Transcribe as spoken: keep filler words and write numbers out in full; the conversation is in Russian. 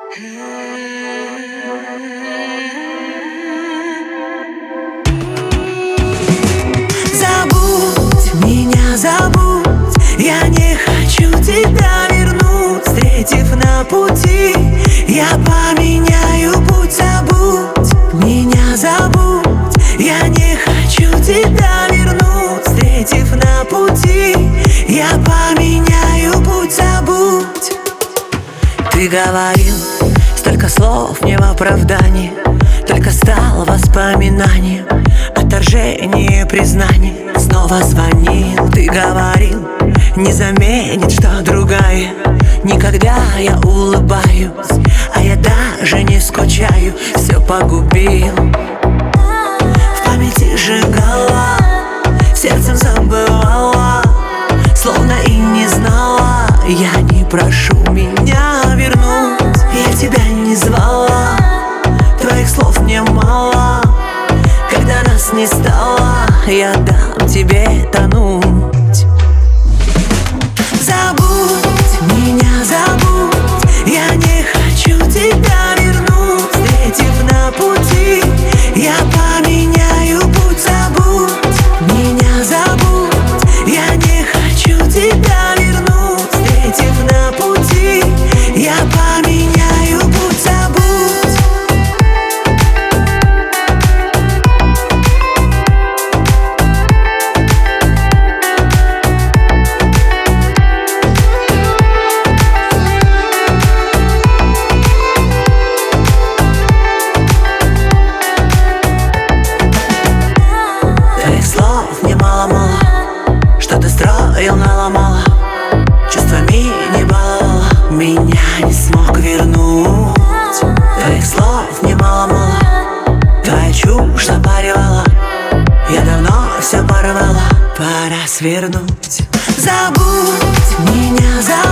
Забудь меня, забудь, я не хочу тебя вернуть. Встретив на пути, я поменяю путь. Забудь меня, забудь, я не хочу тебя вернуть. Встретив на пути, я поменяю путь. Забудь. Ты говорил столько слов мне в оправдании, только стал воспоминанием, отторжение, признание. Снова звонил, ты говорил, не заменит, что другая. Никогда я улыбаюсь, а я даже не скучаю. Все погубил, в памяти сжигала, сердцем забывала, словно и не знала. Я не прошу меня вернуть, я тебя не звала, твоих слов мне мало. Когда нас не стало, я дам тебе тонуть. Забудь меня, забудь, я не хочу тебя вернуть. Встретив на пути, я поменяю путь. Забудь меня, забудь, я не хочу тебя вернуть. Встретив на пути, я поменяю путь. Забудь. Твоих слов мне мало-мало, что ты строил, наломала, чувствами не баловала, меня не смог вернуть. Твоих слов мне мало-мало, твоя чушь запаривала, я давно все порвала, пора свернуть. Забудь меня, забудь.